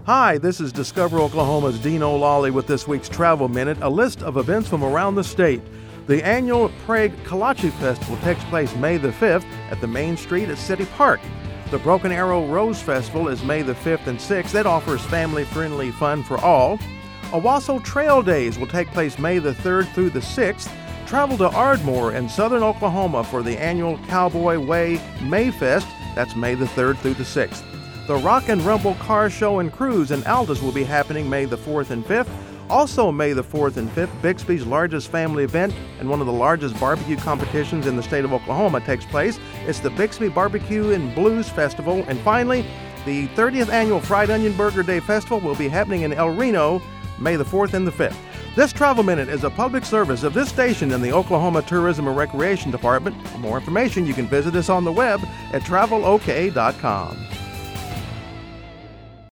Hi, this is Discover Oklahoma's Dean O'Lally with this week's Travel Minute, a list of events from around the state. The annual Prague Kolache Festival takes place May the 5th at the Main Street at City Park. The Broken Arrow Rose Festival is May the 5th and 6th. That offers family-friendly fun for all. Owasso Trail Days will take place May the 3rd through the 6th. Travel to Ardmore in southern Oklahoma for the annual Cowboy Way Mayfest. That's May the 3rd through the 6th. The Rock and Rumble Car Show and Cruise in Aldous will be happening May the 4th and 5th. Also May the 4th and 5th, Bixby's largest family event and one of the largest barbecue competitions in the state of Oklahoma takes place. It's the Bixby Barbecue and Blues Festival. And finally, the 30th annual Fried Onion Burger Day Festival will be happening in El Reno May the 4th and the 5th. This Travel Minute is a public service of this station and the Oklahoma Tourism and Recreation Department. For more information, you can visit us on the web at travelok.com.